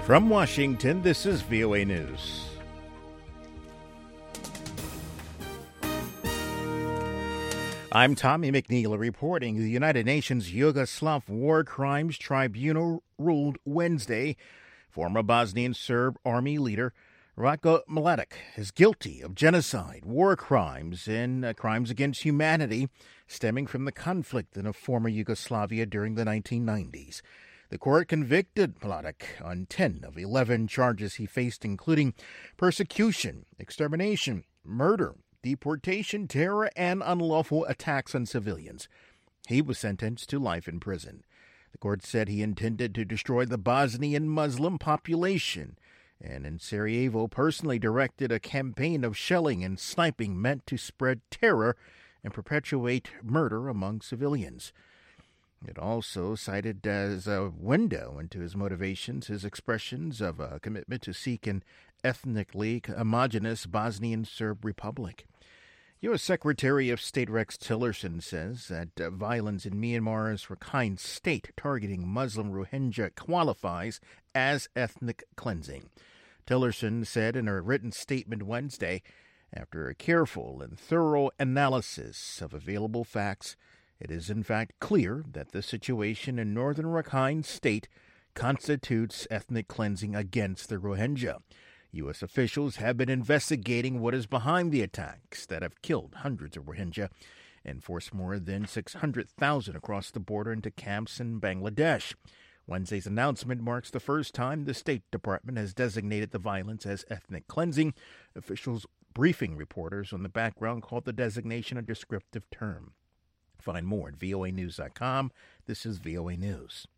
From Washington, this is VOA News. I'm Tommy McNeil reporting. The United Nations Yugoslav War Crimes Tribunal ruled Wednesday former Bosnian Serb army leader Ratko Mladic is guilty of genocide, war crimes, and crimes against humanity stemming from the conflict in a former Yugoslavia during the 1990s. The court convicted Mladic on 10 of 11 charges he faced, including persecution, extermination, murder, deportation, terror, and unlawful attacks on civilians. He was sentenced to life in prison. The court said he intended to destroy the Bosnian Muslim population, and in Sarajevo personally directed a campaign of shelling and sniping meant to spread terror and perpetuate murder among civilians. It also cited as a window into his motivations his expressions of a commitment to seek an ethnically homogeneous Bosnian Serb republic. U.S. Secretary of State Rex Tillerson says that violence in Myanmar's Rakhine State targeting Muslim Rohingya qualifies as ethnic cleansing. Tillerson said in a written statement Wednesday, after a careful and thorough analysis of available facts, it is in fact clear that the situation in northern Rakhine State constitutes ethnic cleansing against the Rohingya. U.S. officials have been investigating what is behind the attacks that have killed hundreds of Rohingya and forced more than 600,000 across the border into camps in Bangladesh. Wednesday's announcement marks the first time the State Department has designated the violence as ethnic cleansing. Officials briefing reporters on the background called the designation a descriptive term. Find more at voanews.com. This is VOA News.